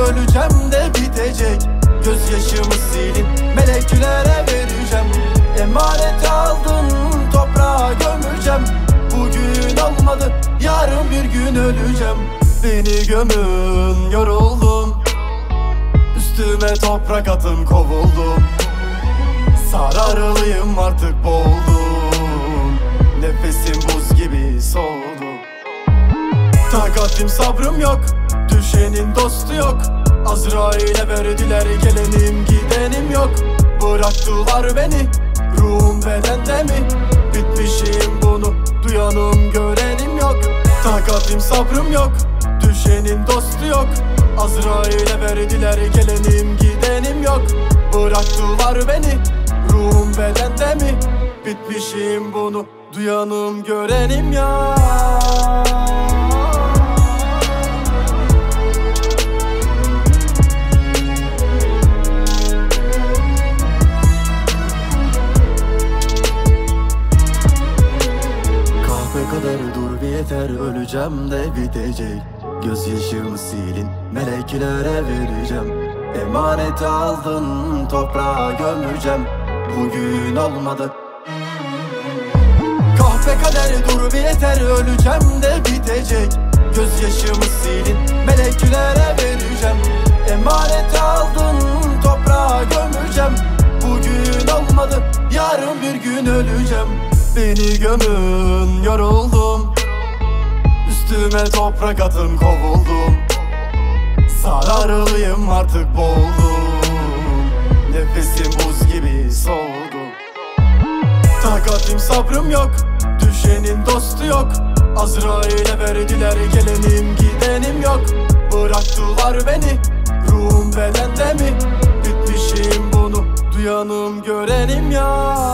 öleceğim de bitecek. Gözyaşımı silin, meleklere vereceğim. Emaneti aldın, toprağa gömeceğim. Bugün olmadı, yarın bir gün öleceğim. Beni gömün, yoruldum. Üstüme toprak atın, kovuldum. Sararlıyım artık, boğuldum. Nefesim buz gibi soğudu. Takatim sabrım yok, düşenin dostu yok. Azrail'e verdiler, gelenim gidenim yok. Bıraktılar beni, ruhum bedende mi? Bitmişim, bunu duyanım görenim yok. Takatim sabrım yok, düşenin dostu yok. Azrail'e verdiler, gelenim gidenim yok. Bıraktılar beni, ruhum bedende mi? Bitmişim, bunu duyanım görenim ya. Kahve kadar dur bir yeter, öleceğim de bitecek. Gözyaşımı silin, meleklere vereceğim. Emaneti aldın, toprağa gömeceğim. Bugün olmadı. Kahve kaderi dur bir yeter, öleceğim de bitecek. Gözyaşımı silin, meleklere vereceğim. Emaneti aldın, toprağa gömeceğim. Bugün olmadı, yarın bir gün öleceğim. Beni gömün, yoruldum. Üstüme toprak atın, kovuldum. Sararlıyım artık, boğuldum. Nefesim buz gibi soğudu. Takatim sabrım yok, düşenin dostu yok. Azrail'e verdiler, gelenim gidenim yok. Bıraktılar beni, ruhum bedende mi? Bitmişim, bunu duyanım görenim ya.